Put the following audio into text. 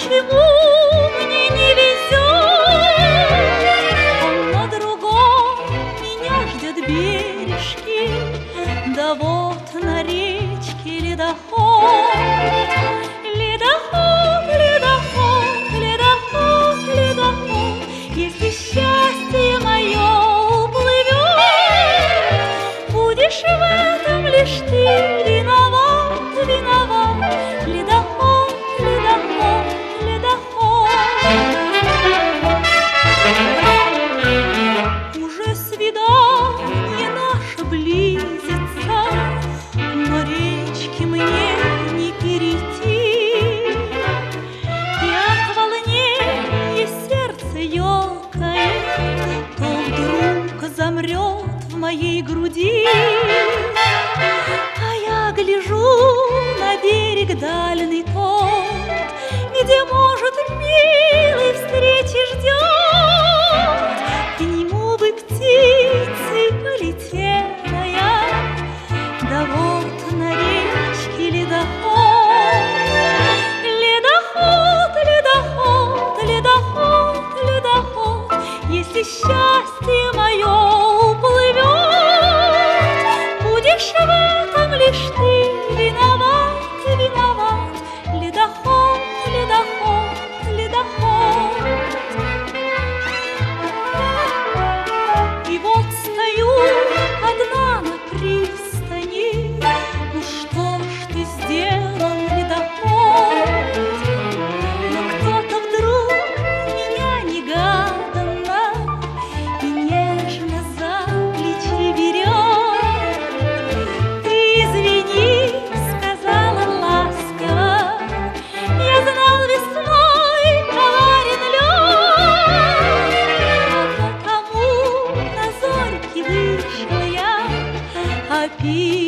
почему мне не везет? А на другом меня ждет бережки, да вот на речке ледоход. Ледоход, ледоход, ледоход, ледоход, если счастье мое уплывет, будешь в этом лишь ты виноват, виноват. Ледоход, ледоход, ледоход. Уже свидание наше близится, но речки мне не перейти. И от волнения сердце ёкает, то вдруг замрет в моей груди. А я гляжу на берег дальний тот, где, может, милой встречи ждет. К нему бы птицей полетела я, да вот на речке ледоход. Ледоход, ледоход, ледоход, ледоход, если счастье мое уплывет, будешь в этом лишь ты виноват, виноват. Ледоход, ледоход, ледоход. И вот стою одна на пристани, ну что ж ты сделал, ледоход? Но кто-то вдруг меня негаданно и нежно за плечи берет. Ты извини, сказала ласково, я знал, весной коварен лед, а потому на зорьке вышла я, а